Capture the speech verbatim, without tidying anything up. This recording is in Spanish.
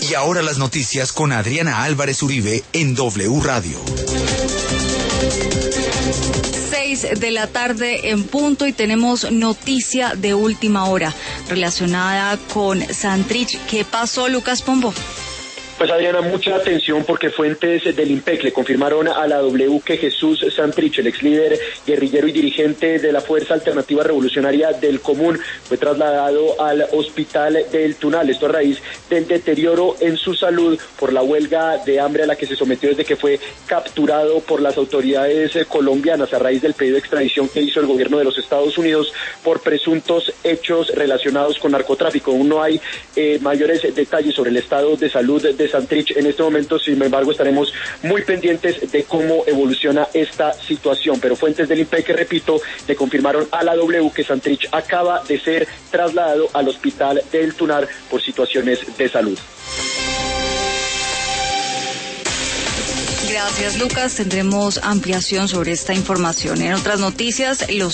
Y ahora las noticias con Adriana Álvarez Uribe en W Radio. Seis de la tarde en punto y tenemos noticia de última hora relacionada con Santrich. ¿Qué pasó, Lucas Pombo? Pues Adriana, mucha atención porque fuentes del IMPEC le confirmaron a la W que Jesús Santrich, el ex líder guerrillero y dirigente de la Fuerza Alternativa Revolucionaria del Común, fue trasladado al hospital del Tunal, esto a raíz del deterioro en su salud por la huelga de hambre a la que se sometió desde que fue capturado por las autoridades colombianas a raíz del pedido de extradición que hizo el gobierno de los Estados Unidos por presuntos hechos relacionados con narcotráfico. Aún no hay eh, mayores detalles sobre el estado de salud de Santrich en este momento, sin embargo estaremos muy pendientes de cómo evoluciona esta situación, pero fuentes del IMPEC, repito, le confirmaron a la W que Santrich acaba de ser trasladado al hospital del Tunar por situaciones de salud. Gracias, Lucas. Tendremos ampliación sobre esta información. En otras noticias, los